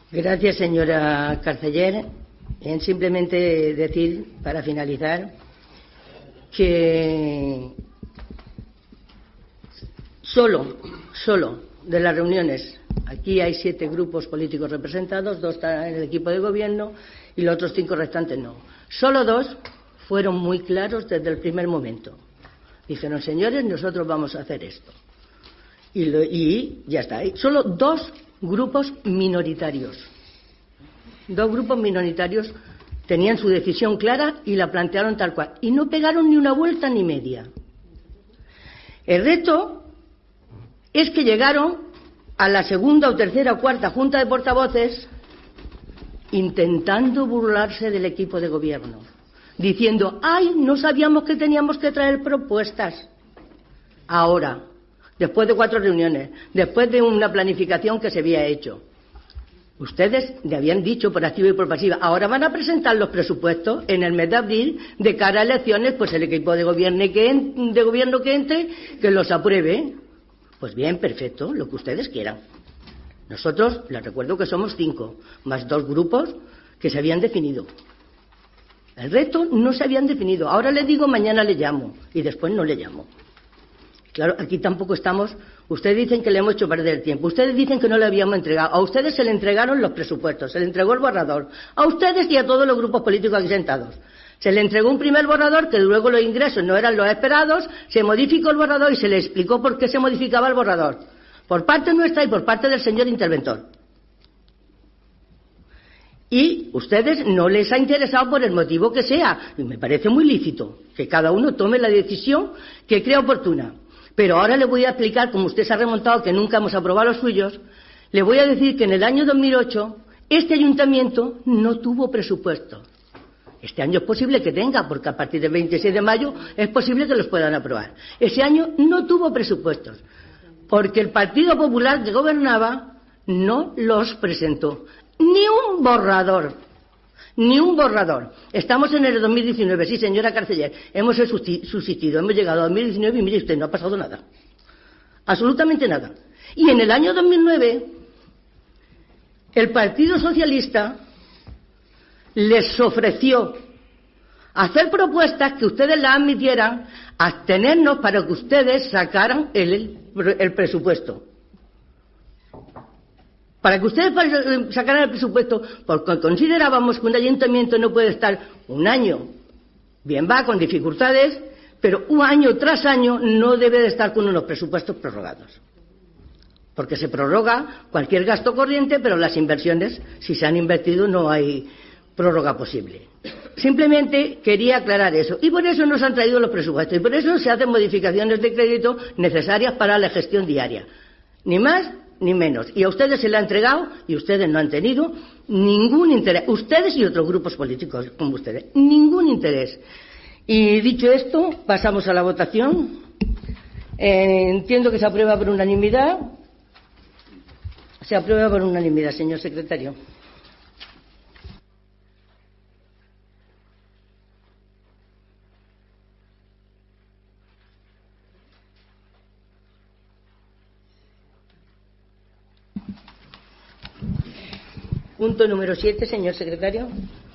Gracias, señora Carceller. Simplemente decir, para finalizar, que solo de las reuniones, aquí hay 7 grupos políticos representados, 2 están en el equipo de gobierno y los otros 5 restantes no. Solo 2 fueron muy claros desde el primer momento. Dijeron, señores, nosotros vamos a hacer esto. Y ya está. Solo 2 grupos minoritarios. 2 grupos minoritarios tenían su decisión clara y la plantearon tal cual. Y no pegaron ni una vuelta ni media. El reto es que llegaron a la segunda o tercera o cuarta junta de portavoces intentando burlarse del equipo de gobierno, diciendo, ¡ay, no sabíamos que teníamos que traer propuestas! Ahora, después de 4 reuniones, después de una planificación que se había hecho, ustedes le habían dicho por activa y por pasiva, ahora van a presentar los presupuestos en el mes de abril de cara a elecciones, pues el equipo de gobierno que entre, que los apruebe. Pues bien, perfecto, lo que ustedes quieran. Nosotros, les recuerdo que somos 5, más 2 grupos que se habían definido. El resto no se habían definido. Ahora le digo, mañana le llamo, y después no le llamo. Claro, aquí tampoco estamos. Ustedes dicen que le hemos hecho perder el tiempo. Ustedes dicen que no le habíamos entregado. A ustedes se le entregaron los presupuestos, se le entregó el borrador. A ustedes y a todos los grupos políticos aquí sentados. Se le entregó un primer borrador que luego los ingresos no eran los esperados, se modificó el borrador y se le explicó por qué se modificaba el borrador. Por parte nuestra y por parte del señor interventor. Y ustedes no les ha interesado por el motivo que sea. Y me parece muy lícito que cada uno tome la decisión que crea oportuna. Pero ahora le voy a explicar, como usted se ha remontado, que nunca hemos aprobado los suyos, le voy a decir que en el año 2008 este ayuntamiento no tuvo presupuesto. Este año es posible que tenga, porque a partir del 26 de mayo es posible que los puedan aprobar. Ese año no tuvo presupuestos, porque el Partido Popular que gobernaba no los presentó. Ni un borrador. Ni un borrador. Estamos en el 2019, sí, señora Carceller, hemos subsistido, hemos llegado a 2019 y mire usted, no ha pasado nada. Absolutamente nada. Y en el año 2009, el Partido Socialista les ofreció hacer propuestas que ustedes las admitieran, abstenernos para que ustedes sacaran el presupuesto. Para que ustedes sacaran el presupuesto, porque considerábamos que un ayuntamiento no puede estar un año, bien va, con dificultades, pero un año tras año no debe de estar con unos presupuestos prorrogados. Porque se prorroga cualquier gasto corriente, pero las inversiones, si se han invertido, no hay prórroga posible. Simplemente quería aclarar eso. Y por eso nos han traído los presupuestos. Y por eso se hacen modificaciones de crédito necesarias para la gestión diaria. Ni más ni menos. Y a ustedes se le ha entregado y ustedes no han tenido ningún interés. Ustedes y otros grupos políticos como ustedes. Ningún interés. Y dicho esto, pasamos a la votación. Entiendo que se aprueba por unanimidad. Se aprueba por unanimidad, señor secretario. Punto número 7, señor secretario.